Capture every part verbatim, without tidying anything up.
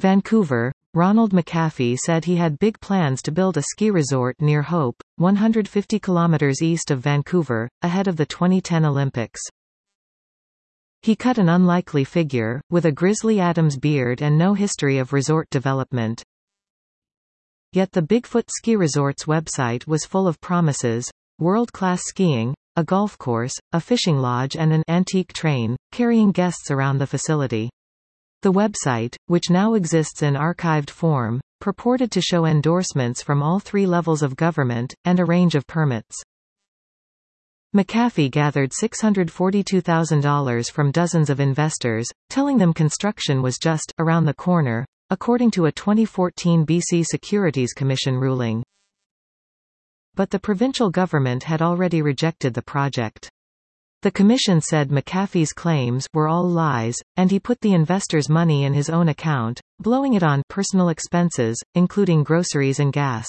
Vancouver, Ronald McAfee said he had big plans to build a ski resort near Hope, one hundred fifty kilometers east of Vancouver, ahead of the twenty ten Olympics. He cut an unlikely figure, with a Grizzly Adams beard and no history of resort development. Yet the Bigfoot Ski Resort's website was full of promises: world-class skiing, a golf course, a fishing lodge and an antique train, carrying guests around the facility. The website, which now exists in archived form, purported to show endorsements from all three levels of government, and a range of permits. McAfee gathered six hundred forty-two thousand dollars from dozens of investors, telling them construction was just around the corner, according to a twenty fourteen B C Securities Commission ruling. But the provincial government had already rejected the project. The commission said McAfee's claims were all lies, and he put the investors' money in his own account, blowing it on personal expenses, including groceries and gas.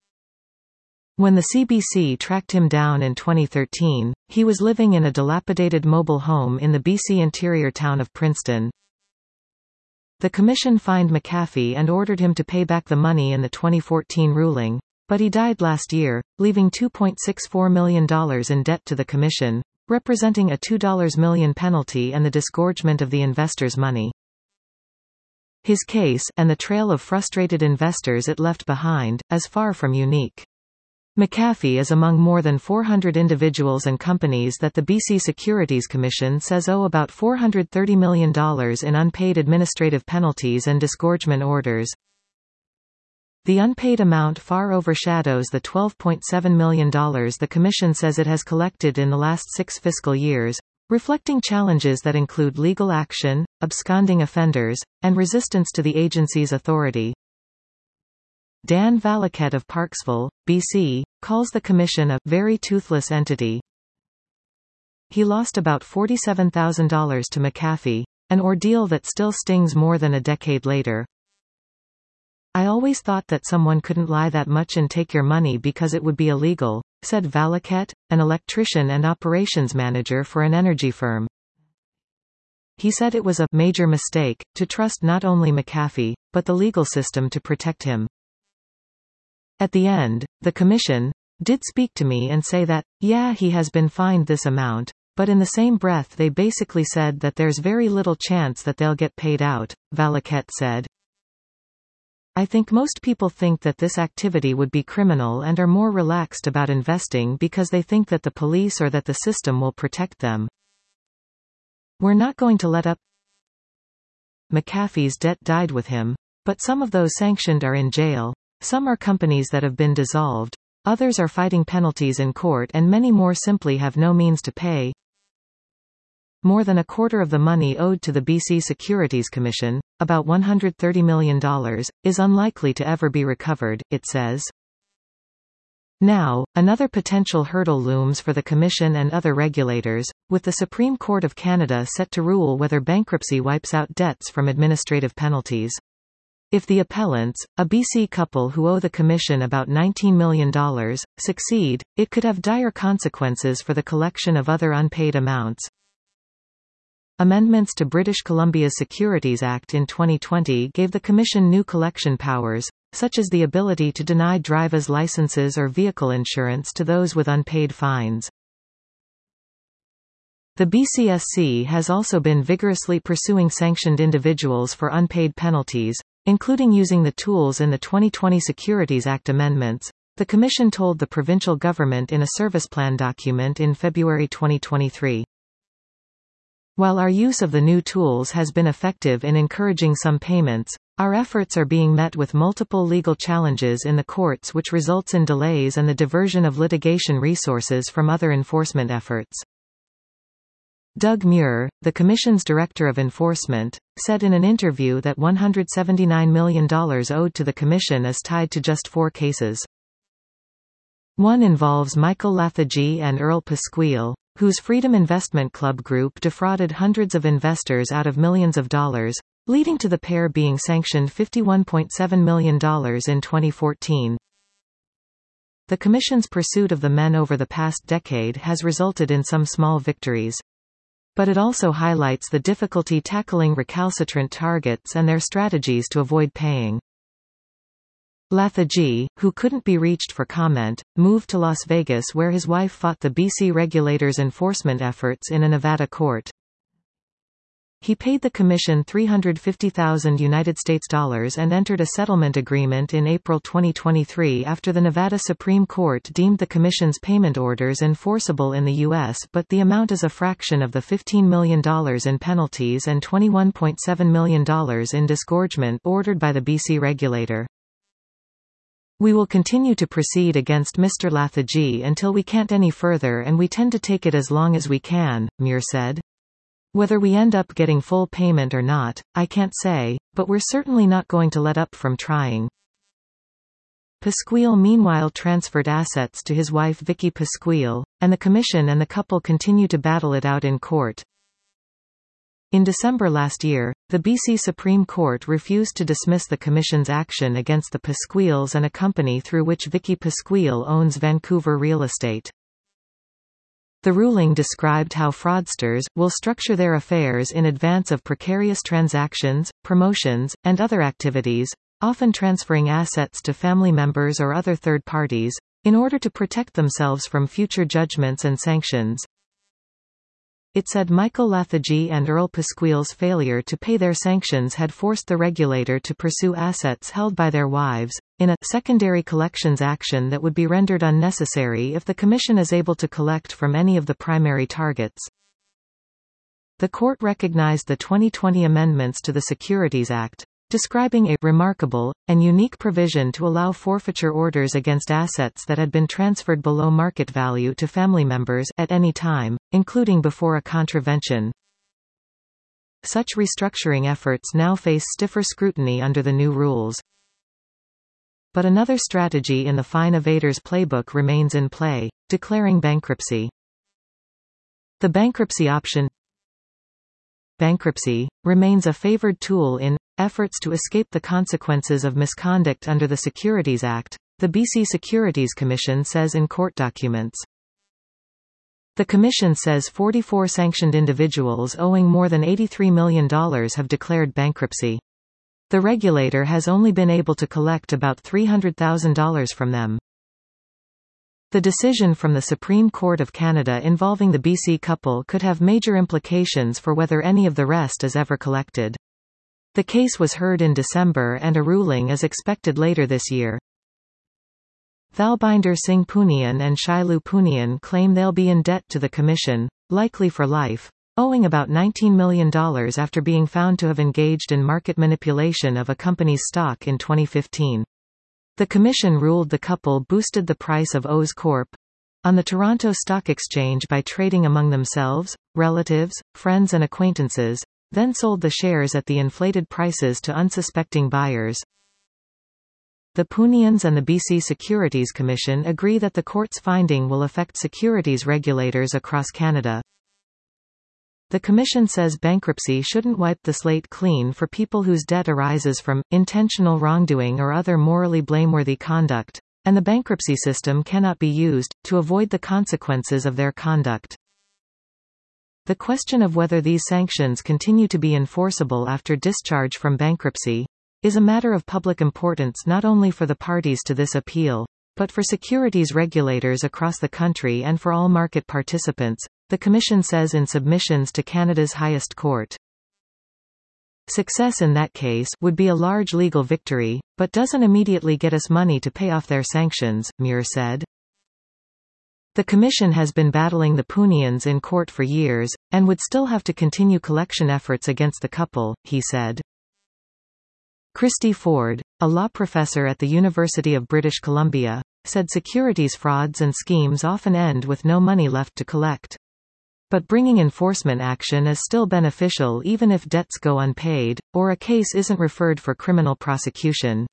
When the C B C tracked him down in twenty thirteen, he was living in a dilapidated mobile home in the B C interior town of Princeton. The commission fined McAfee and ordered him to pay back the money in the twenty fourteen ruling, but he died last year, leaving two point six four million dollars in debt to the commission, representing a two million dollars penalty and the disgorgement of the investors' money. His case, and the trail of frustrated investors it left behind, is far from unique. McAfee is among more than four hundred individuals and companies that the B C Securities Commission says owe about four hundred thirty million dollars in unpaid administrative penalties and disgorgement orders. The unpaid amount far overshadows the twelve point seven million dollars the Commission says it has collected in the last six fiscal years, reflecting challenges that include legal action, absconding offenders, and resistance to the agency's authority. Dan Valaket of Parksville, B C, calls the Commission a very toothless entity. He lost about forty-seven thousand dollars to McAfee, an ordeal that still stings more than a decade later. I always thought that someone couldn't lie that much and take your money because it would be illegal, said Valaket, an electrician and operations manager for an energy firm. He said it was a major mistake to trust not only McAfee, but the legal system to protect him. At the end, the commission did speak to me and say that, yeah, he has been fined this amount, but in the same breath they basically said that there's very little chance that they'll get paid out, Valaket said. I think most people think that this activity would be criminal and are more relaxed about investing because they think that the police or that the system will protect them. We're not going to let up. McAfee's debt died with him, but some of those sanctioned are in jail, some are companies that have been dissolved, others are fighting penalties in court and many more simply have no means to pay. More than a quarter of the money owed to the B C Securities Commission, about one hundred thirty million dollars, is unlikely to ever be recovered, it says. Now, another potential hurdle looms for the Commission and other regulators, with the Supreme Court of Canada set to rule whether bankruptcy wipes out debts from administrative penalties. If the appellants, a B C couple who owe the Commission about nineteen million dollars, succeed, it could have dire consequences for the collection of other unpaid amounts. Amendments to British Columbia's Securities Act in twenty twenty gave the Commission new collection powers, such as the ability to deny driver's licenses or vehicle insurance to those with unpaid fines. The B C S C has also been vigorously pursuing sanctioned individuals for unpaid penalties, including using the tools in the twenty twenty Securities Act amendments, the Commission told the provincial government in a service plan document in February twenty twenty-three. While our use of the new tools has been effective in encouraging some payments, our efforts are being met with multiple legal challenges in the courts, which results in delays and the diversion of litigation resources from other enforcement efforts. Doug Muir, the Commission's Director of Enforcement, said in an interview that one hundred seventy-nine million dollars owed to the Commission is tied to just four cases. One involves Michael Lathage and Earl Pasquille, whose Freedom Investment Club group defrauded hundreds of investors out of millions of dollars, leading to the pair being sanctioned fifty-one point seven million dollars in twenty fourteen. The Commission's pursuit of the men over the past decade has resulted in some small victories. But it also highlights the difficulty tackling recalcitrant targets and their strategies to avoid paying. Lathege, who couldn't be reached for comment, moved to Las Vegas where his wife fought the B C regulators' enforcement efforts in a Nevada court. He paid the commission three hundred fifty thousand United States dollars and entered a settlement agreement in April twenty twenty-three after the Nevada Supreme Court deemed the commission's payment orders enforceable in the U S, but the amount is a fraction of the fifteen million dollars in penalties and twenty-one point seven million dollars in disgorgement ordered by the B C regulator. We will continue to proceed against Mister Lathege until we can't any further, and we tend to take it as long as we can, Muir said. Whether we end up getting full payment or not, I can't say, but we're certainly not going to let up from trying. Pasquale meanwhile transferred assets to his wife Vicky Pasquale, and the commission and the couple continue to battle it out in court. In December last year, the B C Supreme Court refused to dismiss the Commission's action against the Pasquales and a company through which Vicky Pasquale owns Vancouver real estate. The ruling described how fraudsters will structure their affairs in advance of precarious transactions, promotions, and other activities, often transferring assets to family members or other third parties, in order to protect themselves from future judgments and sanctions. It said Michael Lathege and Earl Pasquale's failure to pay their sanctions had forced the regulator to pursue assets held by their wives, in a secondary collections action that would be rendered unnecessary if the Commission is able to collect from any of the primary targets. The court recognized the twenty twenty amendments to the Securities Act, describing a remarkable and unique provision to allow forfeiture orders against assets that had been transferred below market value to family members at any time, including before a contravention. Such restructuring efforts now face stiffer scrutiny under the new rules. But another strategy in the fine evaders playbook remains in play: declaring bankruptcy. The bankruptcy option bankruptcy remains a favored tool in efforts to escape the consequences of misconduct under the Securities Act, the B C Securities Commission says in court documents. The Commission says forty-four sanctioned individuals owing more than eighty-three million dollars have declared bankruptcy. The regulator has only been able to collect about three hundred thousand dollars from them. The decision from the Supreme Court of Canada involving the B C couple could have major implications for whether any of the rest is ever collected. The case was heard in December and a ruling is expected later this year. Thalbinder Singh Punian and Shailu Punian claim they'll be in debt to the Commission, likely for life, owing about nineteen million dollars after being found to have engaged in market manipulation of a company's stock in twenty fifteen. The Commission ruled the couple boosted the price of Oz Corp on the Toronto Stock Exchange by trading among themselves, relatives, friends and acquaintances, then sold the shares at the inflated prices to unsuspecting buyers. The Punians and the B C Securities Commission agree that the court's finding will affect securities regulators across Canada. The Commission says bankruptcy shouldn't wipe the slate clean for people whose debt arises from intentional wrongdoing or other morally blameworthy conduct, and the bankruptcy system cannot be used to avoid the consequences of their conduct. The question of whether these sanctions continue to be enforceable after discharge from bankruptcy is a matter of public importance not only for the parties to this appeal, but for securities regulators across the country and for all market participants, the Commission says in submissions to Canada's highest court. Success in that case would be a large legal victory, but doesn't immediately get us money to pay off their sanctions, Muir said. The Commission has been battling the Punians in court for years, and would still have to continue collection efforts against the couple, he said. Christy Ford, a law professor at the University of British Columbia, said securities frauds and schemes often end with no money left to collect. But bringing enforcement action is still beneficial even if debts go unpaid, or a case isn't referred for criminal prosecution.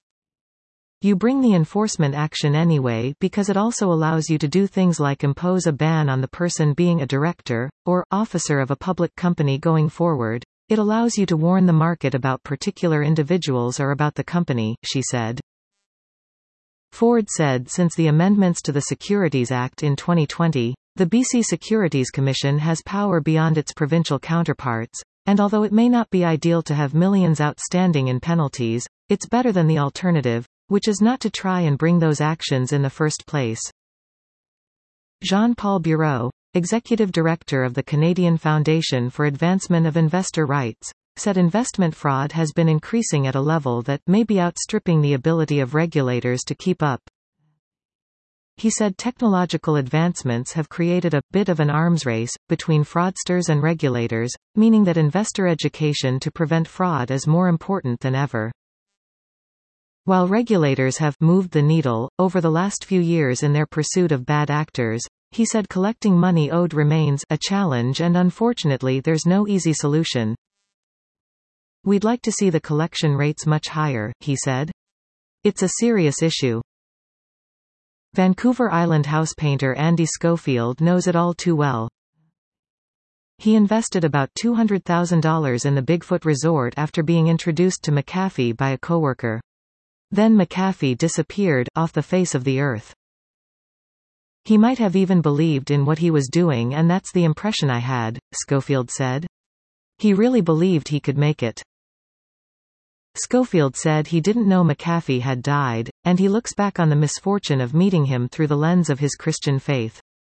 You bring the enforcement action anyway because it also allows you to do things like impose a ban on the person being a director, or officer of a public company going forward. It allows you to warn the market about particular individuals or about the company, she said. Ford said since the amendments to the Securities Act in twenty twenty, The B C Securities Commission has power beyond its provincial counterparts, and although it may not be ideal to have millions outstanding in penalties, it's better than the alternative, which is not to try and bring those actions in the first place. Jean-Paul Bureau, Executive Director of the Canadian Foundation for Advancement of Investor Rights, said investment fraud has been increasing at a level that may be outstripping the ability of regulators to keep up. He said technological advancements have created a bit of an arms race between fraudsters and regulators, meaning that investor education to prevent fraud is more important than ever. While regulators have moved the needle over the last few years in their pursuit of bad actors, he said collecting money owed remains a challenge, and unfortunately there's no easy solution. We'd like to see the collection rates much higher, he said. It's a serious issue. Vancouver Island house painter Andy Schofield knows it all too well. He invested about two hundred thousand dollars in the Bigfoot Resort after being introduced to McAfee by a coworker. Then McAfee disappeared off the face of the earth. He might have even believed in what he was doing, and that's the impression I had, Schofield said. He really believed he could make it. Schofield said he didn't know McAfee had died, and he looks back on the misfortune of meeting him through the lens of his Christian faith.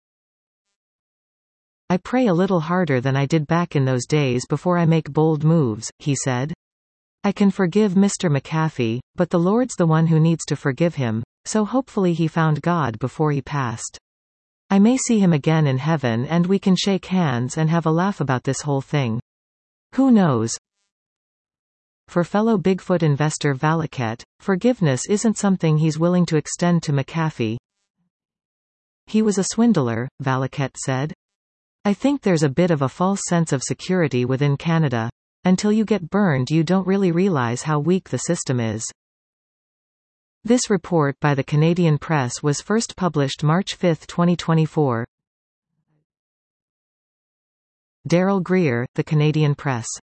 I pray a little harder than I did back in those days before I make bold moves, he said. I can forgive Mister McAfee, but the Lord's the one who needs to forgive him, so hopefully he found God before he passed. I may see him again in heaven and we can shake hands and have a laugh about this whole thing. Who knows? For fellow Bigfoot investor Valaket, forgiveness isn't something he's willing to extend to McAfee. He was a swindler, Valaket said. I think there's a bit of a false sense of security within Canada. Until you get burned you don't really realize how weak the system is. This report by the Canadian Press was first published March fifth twenty twenty-four. Daryl Greer, The Canadian Press.